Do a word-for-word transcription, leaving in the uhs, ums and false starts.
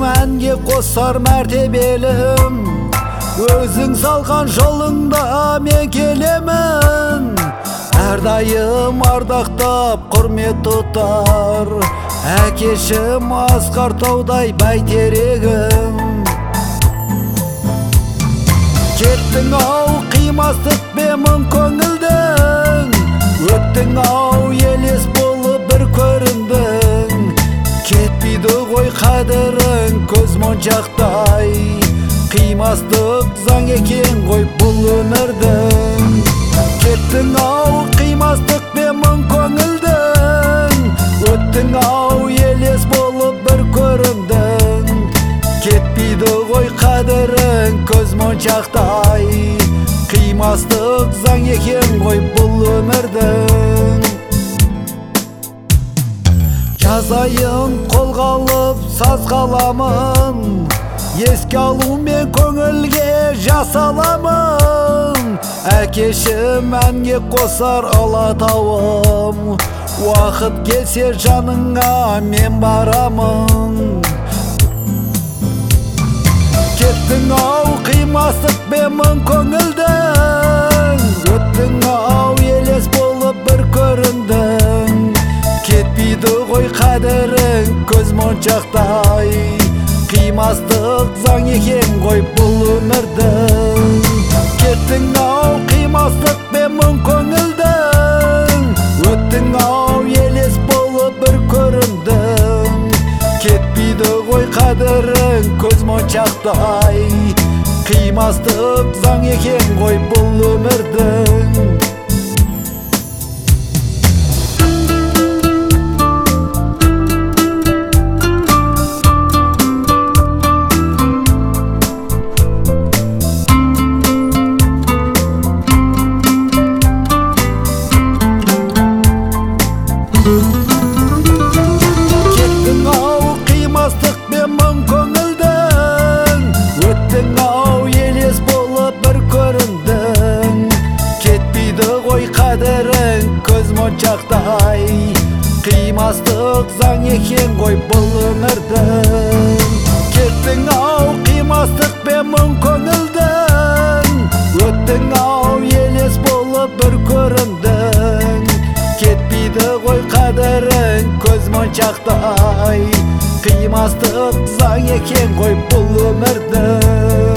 мәнге қосар мәртебелім, өзің салған жолыңда мен келемін. Әрдайым ардақтап құрмет тұтар әкешім асқар таудай бәйтерегім. Кеттің ау қимастықпен мың көңілдің, өттің ау елес болып бір көріндің. Кетпейді ғой қадірің көз моншақтай, қимастық заң екен ғой бұл өмірдің. Кеттің ау қимастықпен мың көңілдің, өттің ау елес болып бір көріндің. Кетпейді ғой қадірің көз моншақтай, қимастық заң екен ғой бұл өмірдің. Жазайын қолға алып саз қаламын, еске алумен көңілге жас аламын. Әкешім әнге қосар алатауым, уақыт келсе жаныңа мен барамын. Кеттің ау қимастықпен мың көңілдің, өттің ау елес болып бір көріндің. Кетпейді ғой қадірің көз моншақтай, қимастық заң екен ғой бұл өмірдің. Кеттің ау қимастықпен мың көңілдің, өттің ау елес болып бір көріндің. Кетпейді ғой қадірің көз моншақтай, қимастық заң екен ғой бұл өмірдің. Кеттің ау қимастықпен мың көңілдің, өттің ау елес болып бір көріндің. Кетпейді ғой қадірің көз моншақтай, қимастық заң екен ғой бұл өмірдің. Кеттің ау қимастықпен мың көңілдің, өттің ау елес болып бір көріндің. Кетпейді ғой қадірің көз моншақтай, қимастық заң екен ғой бұл өмірдің.